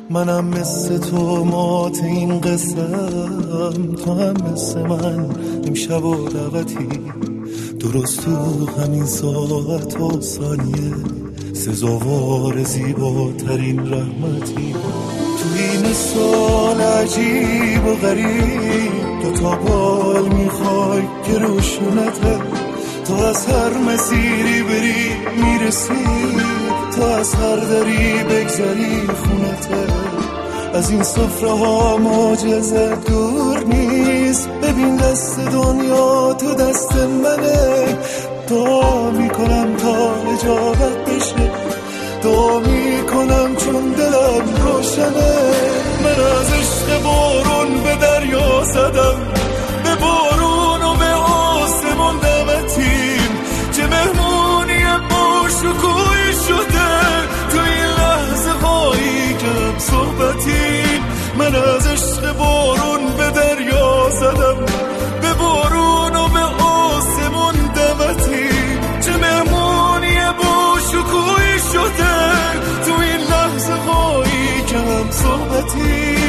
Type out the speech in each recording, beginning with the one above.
منم مثل تو مات این قسم، تو هم مثل من امشب و دعوتی، درست تو همین ساعت و ثانیه سزاوار زیباترین رحمتی. تو این سال عجیب و غریب دوتا بال میخوای که روشونته، تو از هر مسیری بری میرسی، تو از هر دری بگذری خونته. از این سفره ها معجزه دور نیست، ببین دست دنیا تو دست منه. دعا میکنم تا اجابت بشه، دعا میکنم چون دلم روشنه. من از عشق بارون به دریا زدم، به بارون و به آسمون دمتیم، چه مهمونی با شکوهی شده تو این لحظه هایی که هم صحبتیم. من از عشق بارون به دریا زدم، به بارون و به آسمون دمتیم، چه مهمونی با شکوهی شده تو این لحظه هایی که هم صحبتیم.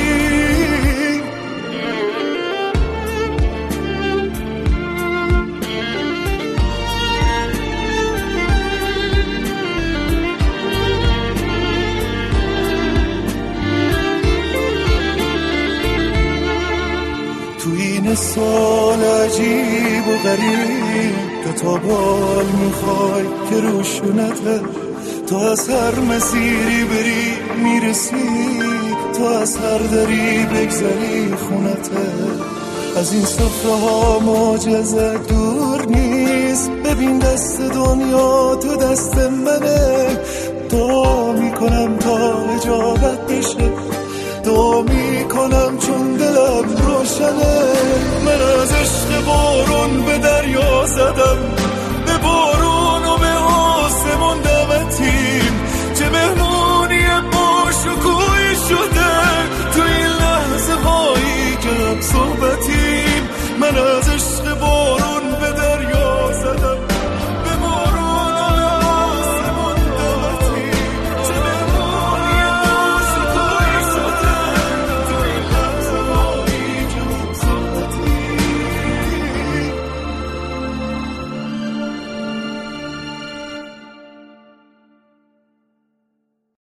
سال عجیب و غریب دوتا بال میخوای که روشونته، تو از هر مسیری بری میرسی، تو از هر دری بگذری خونته. از این سفره ها معجزه دور نیست، ببین دست دنیا تو دست منه. دعا میکنم تا اجابت بشه، دعا میکنم چون دلم روشنه. من از عشق بارون به دریا زدم،